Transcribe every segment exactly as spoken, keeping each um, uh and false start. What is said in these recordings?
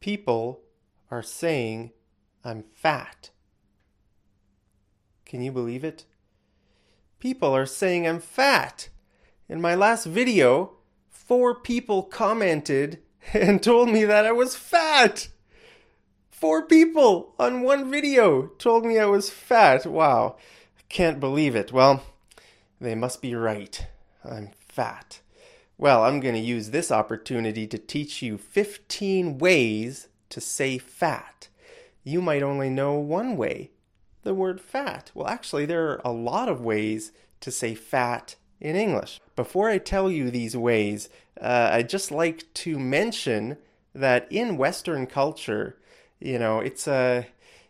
People are saying I'm fat. Can you believe it? People are saying I'm fat. In my last video, four people commented and told me that I was fat. Four people on one video told me I was fat. Wow, I can't believe it. Well, they must be right. I'm fat. Well, I'm going to use this opportunity to teach you fifteen ways to say fat. You might only know one way, the word fat. Well, actually, there are a lot of ways to say fat in English. Before I tell you these ways, uh, I'd just like to mention that in Western culture, you know, it's a,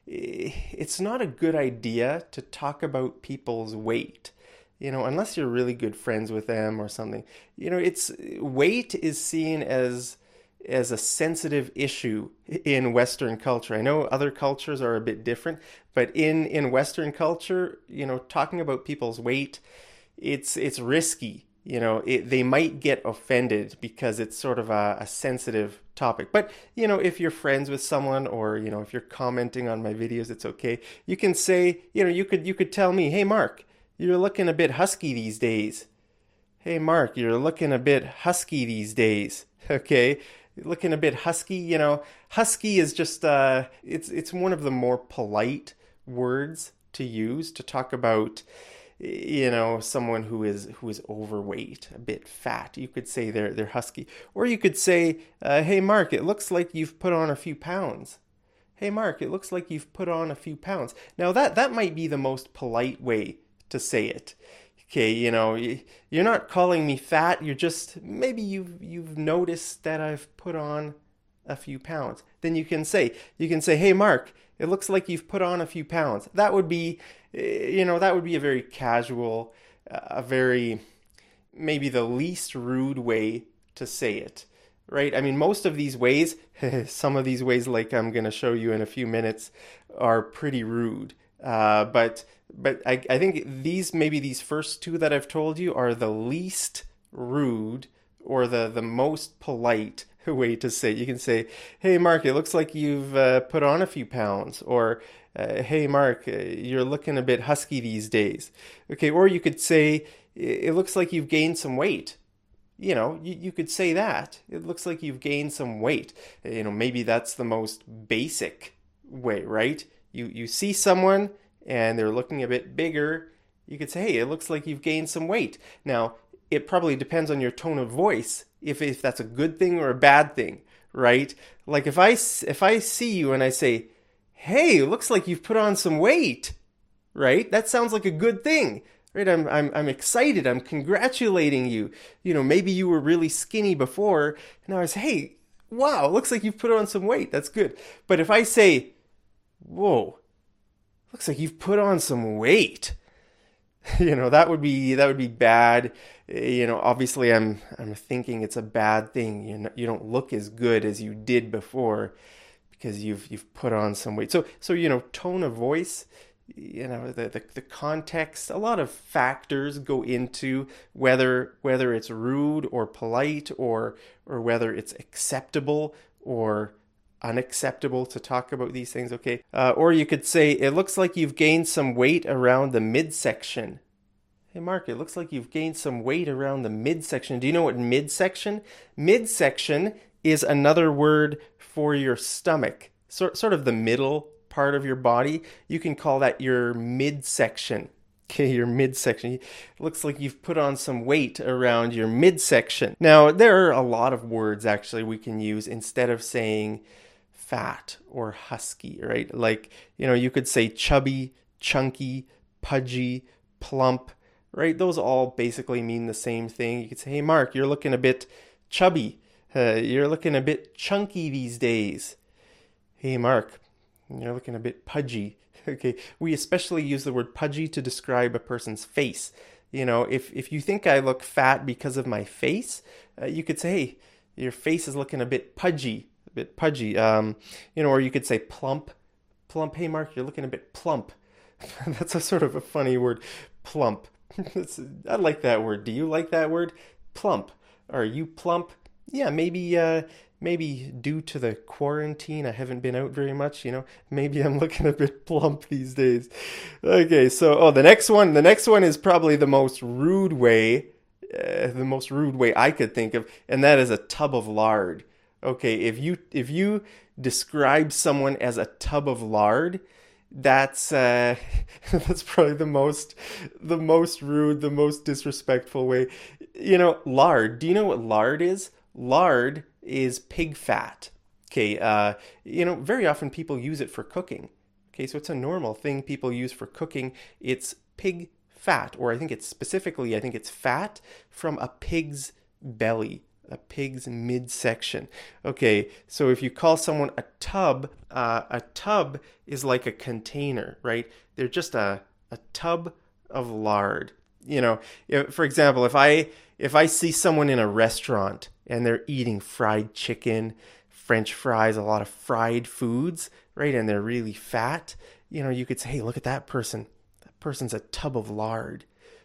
it's not a good idea to talk about people's weight. You know, unless you're really good friends with them or something. You know, it's weight is seen as as a sensitive issue in Western culture. I know other cultures are a bit different, but in in Western culture, you know, talking about people's weight, it's it's risky. You know, it, they might get offended because it's sort of a, a sensitive topic. But, you know, if you're friends with someone or, you know, if you're commenting on my videos, it's okay. You can say, you know, you could you could tell me, "Hey, Mark, you're looking a bit husky these days." Hey, Mark, you're looking a bit husky these days. Okay, you're looking a bit husky. You know, husky is just, uh, it's it's one of the more polite words to use to talk about, you know, someone who is who is overweight, a bit fat. You could say they're they're husky, or you could say, uh, "Hey, Mark, it looks like you've put on a few pounds." Hey, Mark, it looks like you've put on a few pounds. Now that that might be the most polite way to say it. Okay, you know, you're not calling me fat, you're just, maybe you've, you've noticed that I've put on a few pounds. Then you can say, you can say, "Hey, Mark, it looks like you've put on a few pounds." That would be, you know, that would be a very casual, a very, maybe the least rude way to say it, right? I mean, most of these ways, some of these ways, like I'm going to show you in a few minutes, are pretty rude. Uh, but but I, I think these, maybe these first two that I've told you are the least rude or the, the most polite way to say it. You can say, "Hey, Mark, it looks like you've uh, put on a few pounds," or uh, "Hey, Mark, uh, you're looking a bit husky these days." Okay, or you could say, "It looks like you've gained some weight." You know, you, you could say that. "It looks like you've gained some weight." You know, maybe that's the most basic way, right? You you see someone and they're looking a bit bigger, you could say, "Hey, it looks like you've gained some weight." Now, it probably depends on your tone of voice, if if that's a good thing or a bad thing, right? Like if I, if I see you and I say, "Hey, it looks like you've put on some weight," right? That sounds like a good thing, right? I'm I'm I'm excited. I'm congratulating you. You know, maybe you were really skinny before, and now I say, "Hey, wow, it looks like you've put on some weight." That's good. But if I say, "Whoa, looks like you've put on some weight," you know, that would be that would be bad. You know, obviously, I'm I'm thinking it's a bad thing. You know, you don't look as good as you did before because you've you've put on some weight. So so you know, tone of voice, you know, the the, the context, a lot of factors go into whether whether it's rude or polite, or or whether it's acceptable or unacceptable to talk about these things. Okay, uh, or you could say, "It looks like you've gained some weight around the midsection." Hey, Mark, it looks like you've gained some weight around the midsection. Do you know what midsection? Midsection is another word for your stomach, sort sort of the middle part of your body. You can call that your midsection. Okay, your midsection. It looks like you've put on some weight around your midsection. Now, there are a lot of words actually we can use instead of saying fat or husky, right? Like, you know, you could say chubby, chunky, pudgy, plump, right? Those all basically mean the same thing. You could say, "Hey, Mark, you're looking a bit chubby. Uh, you're looking a bit chunky these days." "Hey, Mark, you're looking a bit pudgy." Okay, we especially use the word pudgy to describe a person's face. You know, if, if you think I look fat because of my face, uh, you could say, "Hey, your face is looking a bit pudgy." Bit pudgy, um, you know, or you could say plump, plump. "Hey, Mark, you're looking a bit plump." That's a sort of a funny word, plump. I like that word. Do you like that word? Plump. Are you plump? Yeah, maybe uh maybe due to the quarantine, I haven't been out very much, you know. Maybe I'm looking a bit plump these days. Okay, so oh, the next one, the next one is probably the most rude way, uh, the most rude way I could think of, and that is a tub of lard. Okay, if you if you describe someone as a tub of lard, that's uh that's probably the most the most rude, the most disrespectful way. You know, lard. Do you know what lard is? Lard is pig fat. Okay, uh, you know, very often people use it for cooking. Okay, so it's a normal thing people use for cooking. It's pig fat, or I think it's specifically, I think it's fat from a pig's belly, a pig's midsection. Okay, so if you call someone a tub, uh, a tub is like a container, right? They're just a, a tub of lard. You know, if, for example, if I if I see someone in a restaurant and they're eating fried chicken, French fries, a lot of fried foods, right, and they're really fat, you know, you could say, hey, look at that person. That person's a tub of lard.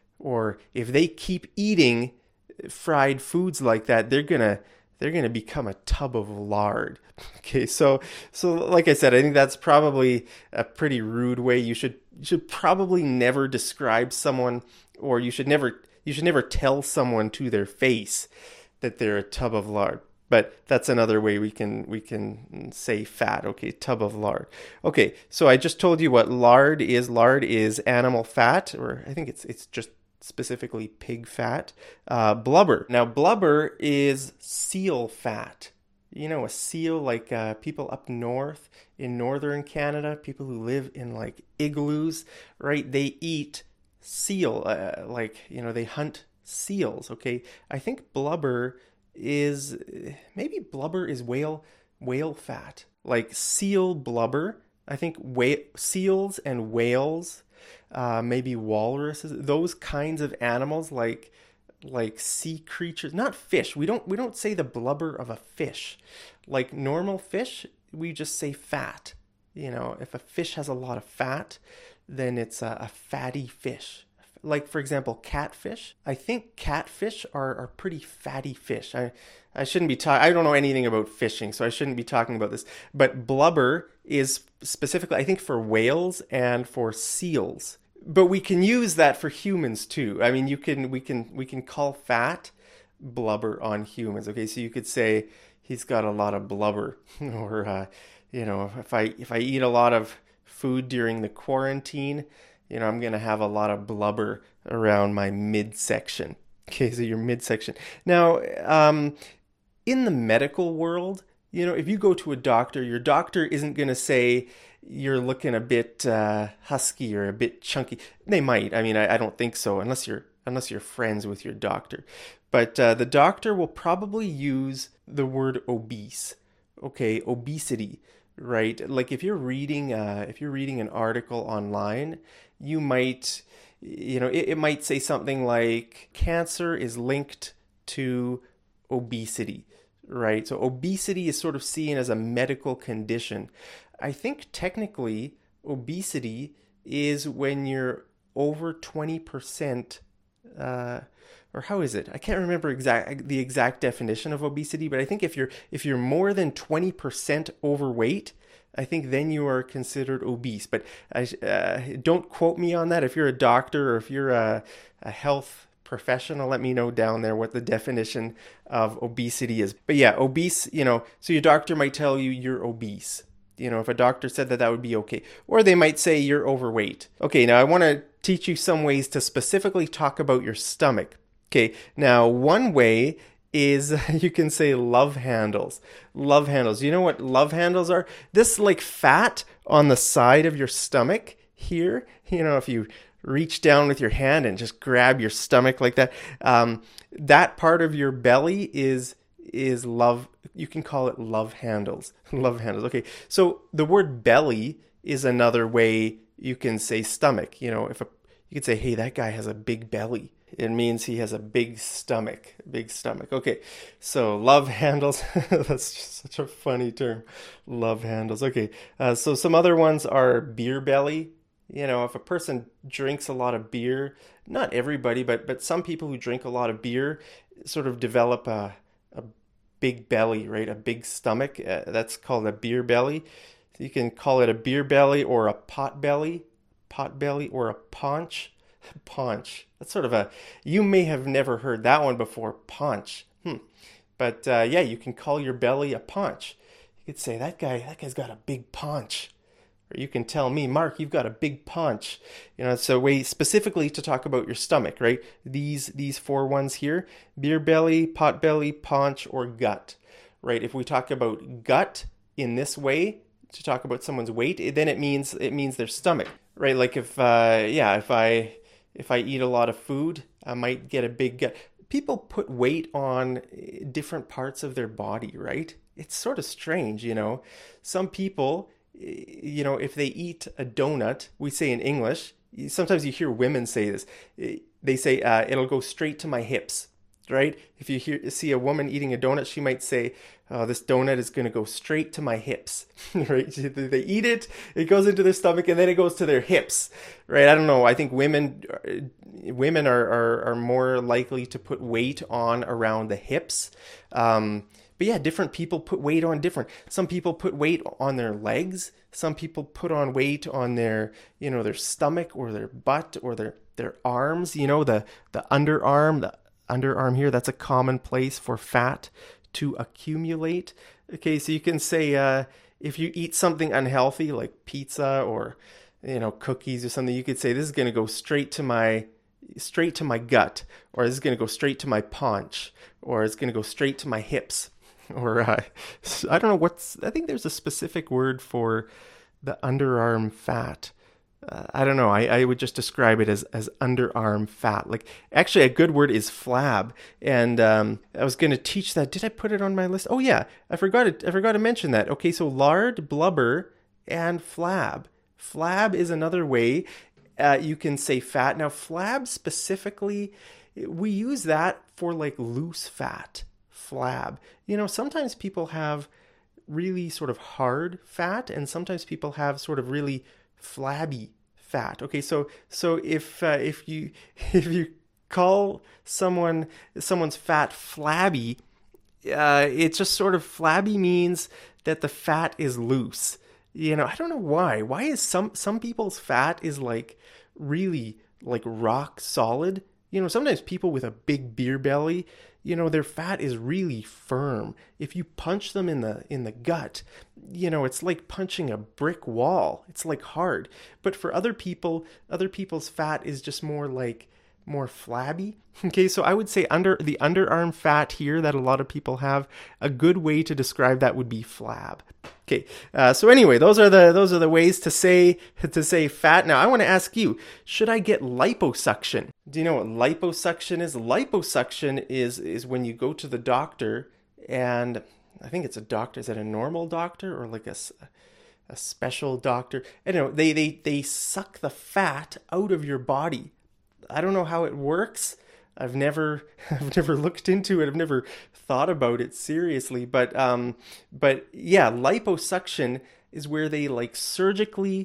Or if they keep eating fried foods like that, they're gonna they're gonna become a tub of lard. Okay, so so like I said, I think that's probably a pretty rude way. You should you should probably never describe someone, or you should never you should never tell someone to their face that they're a tub of lard. But that's another way we can we can say fat. Okay, tub of lard. Okay, so I just told you what lard is. Lard is animal fat, or I think it's it's just specifically pig fat. Uh, blubber. Now, blubber is seal fat. You know, a seal, like uh, people up north in northern Canada, people who live in like igloos, right? They eat seal, uh, like, you know, they hunt seals, okay? I think blubber is, maybe blubber is whale, whale fat. Like seal blubber. I think whale, seals and whales, uh, maybe walruses, those kinds of animals, like like sea creatures, not fish. We don't we don't say the blubber of a fish. Like normal fish, we just say fat. You know, if a fish has a lot of fat, then it's a, a fatty fish. Like for example, catfish. I think catfish are, are pretty fatty fish. I I shouldn't be talking. I don't know anything about fishing, so I shouldn't be talking about this. But blubber is specifically, I think, for whales and for seals. But we can use that for humans too. I mean, you can we can we can call fat blubber on humans. Okay, so you could say he's got a lot of blubber, or uh, you know, if I if I eat a lot of food during the quarantine, you know, I'm gonna have a lot of blubber around my midsection. Okay, so your midsection. Now, um, in the medical world, you know, if you go to a doctor, your doctor isn't gonna say you're looking a bit uh, husky or a bit chunky. They might. I mean, I, I don't think so, unless you're unless you're friends with your doctor. But uh, the doctor will probably use the word obese. Okay, obesity, right? Like if you're reading uh, if you're reading an article online, you might, you know, it, it might say something like cancer is linked to obesity, right? So obesity is sort of seen as a medical condition. I think technically obesity is when you're over twenty percent, uh, or how is it? I can't remember exact the exact definition of obesity, but I think if you're if you're more than twenty percent overweight, I think then you are considered obese. But I, uh, don't quote me on that. If you're a doctor or if you're a, a health professional, let me know down there what the definition of obesity is. But yeah, obese, you know, so your doctor might tell you you're obese. You know, if a doctor said that, that would be okay. Or they might say you're overweight. Okay, now I want to teach you some ways to specifically talk about your stomach. Okay, now one way is you can say love handles. Love handles. You know what love handles are? This like fat on the side of your stomach here. You know, if you reach down with your hand and just grab your stomach like that, um, that part of your belly is is love. You can call it love handles. Love handles. Okay, so the word belly is another way you can say stomach. You know, if a you could say, hey, that guy has a big belly. It means he has a big stomach. Big stomach. Okay, so love handles. That's just such a funny term. Love handles. Okay, uh, so some other ones are beer belly. You know, if a person drinks a lot of beer, not everybody, but but some people who drink a lot of beer sort of develop a a big belly, right? A big stomach. Uh, that's called a beer belly. So you can call it a beer belly or a pot belly, pot belly or a paunch. Paunch. That's sort of a, you may have never heard that one before, paunch. Hmm. But uh, yeah, you can call your belly a paunch. You could say, that guy, that guy's got a big paunch. Or you can tell me, Mark, you've got a big paunch. You know, it's a way specifically to talk about your stomach, right? These these four ones here, beer belly, pot belly, paunch, or gut, right? If we talk about gut in this way, to talk about someone's weight, then it means it means their stomach, right? Like if, uh, yeah, if I if I eat a lot of food, I might get a big gut. People put weight on different parts of their body, right? It's sort of strange, you know. Some people, you know, if they eat a donut, we say in English, sometimes you hear women say this, they say, uh, it'll go straight to my hips, right? If you hear see a woman eating a donut, she might say, oh, this donut is going to go straight to my hips, right? They eat it, it goes into their stomach, and then it goes to their hips, right? I don't know. I think women women are, are, are more likely to put weight on around the hips. Um, But yeah, different people put weight on different. Some people put weight on their legs. Some people put on weight on their, you know, their stomach or their butt or their, their arms. You know, the, the underarm, the underarm here, that's a common place for fat to accumulate. Okay, so you can say uh, if you eat something unhealthy like pizza or, you know, cookies or something, you could say this is going to go straight to my straight to my gut, or this is going to go straight to my paunch, or it's going to go straight to my hips. Or uh, I don't know what's, I think there's a specific word for the underarm fat. Uh, I don't know. I, I would just describe it as, as underarm fat. Like, actually, a good word is flab. And um, I was going to teach that. Did I put it on my list? Oh, yeah. I forgot it. I forgot to mention that. Okay, so lard, blubber, and flab. Flab is another way uh, you can say fat. Now, flab specifically, we use that for like loose fat. Flab. You know, sometimes people have really sort of hard fat, and sometimes people have sort of really flabby fat. Okay, so so if uh, if you if you call someone someone's fat flabby, uh, it's just sort of flabby means that the fat is loose. You know, I don't know why. Why is some some people's fat is like really like rock solid? You know, sometimes people with a big beer belly, you know, their fat is really firm. If you punch them in the in the gut, you know, it's like punching a brick wall. It's like hard. But for other people, other people's fat is just more like more flabby. Okay, so I would say under the underarm fat here that a lot of people have, a good way to describe that would be flab. Okay, uh, so anyway, those are the those are the ways to say to say fat. Now I want to ask you, should I get liposuction? Do you know what liposuction is? Liposuction is is when you go to the doctor, and I think it's a doctor. Is it a normal doctor or like a a special doctor? I don't know. They they they suck the fat out of your body. I don't know how it works. I've never, I've never looked into it. I've never thought about it seriously. But, um, but yeah, liposuction is where they like surgically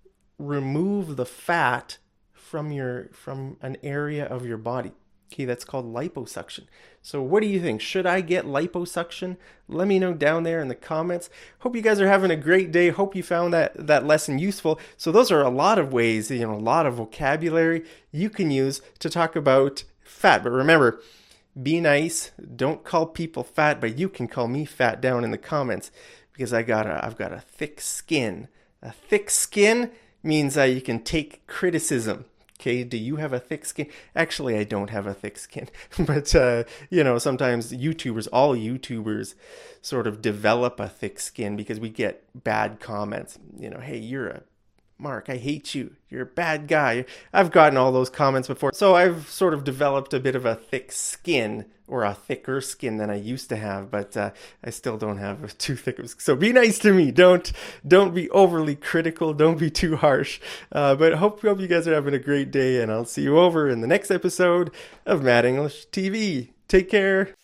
remove the fat from your, from an area of your body. Okay, that's called liposuction. So what do you think? Should I get liposuction? Let me know down there in the comments. Hope you guys are having a great day. Hope you found that, that lesson useful. So those are a lot of ways, you know, a lot of vocabulary you can use to talk about fat. But remember, be nice. Don't call people fat, but you can call me fat down in the comments because I got a, I've got a thick skin. A thick skin means uh, you can take criticism. Okay, do you have a thick skin? Actually, I don't have a thick skin. But, uh, you know, sometimes YouTubers, all YouTubers sort of develop a thick skin because we get bad comments. You know, hey, you're a Mark, I hate you. You're a bad guy. I've gotten all those comments before. So I've sort of developed a bit of a thick skin, or a thicker skin than I used to have, but uh, I still don't have too thick of skin. So be nice to me. Don't don't be overly critical. Don't be too harsh. Uh, but hope, hope you guys are having a great day, and I'll see you over in the next episode of Mad English T V. Take care.